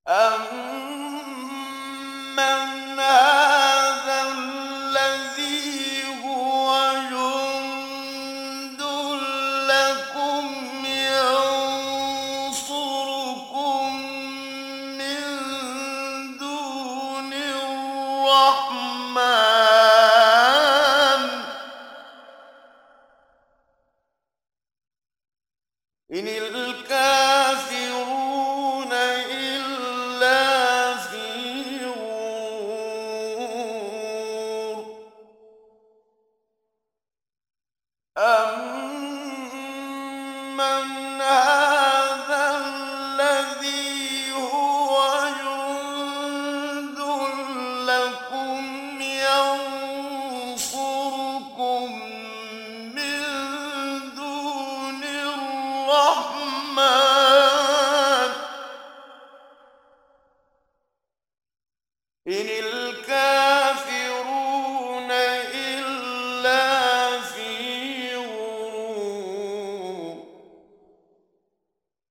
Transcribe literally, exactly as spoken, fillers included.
أَمَّنْ هَٰذَا الَّذِي هُوَ جُندٌ لَّكُمْ يَنصُرُكُم مِّن دُونِ الرَّحْمَٰنِ ۚ إِنِ الْكَافِرُونَ إِلَّا فِي غُرُورٍ. أَمَّنْ هَٰذَا الَّذِي هُوَ جُندٌ لَّكُمْ يَنصُرُكُم مِّن دُونِ الرَّحْمَٰنِ ۚ إِنِ الْكَافِرُونَ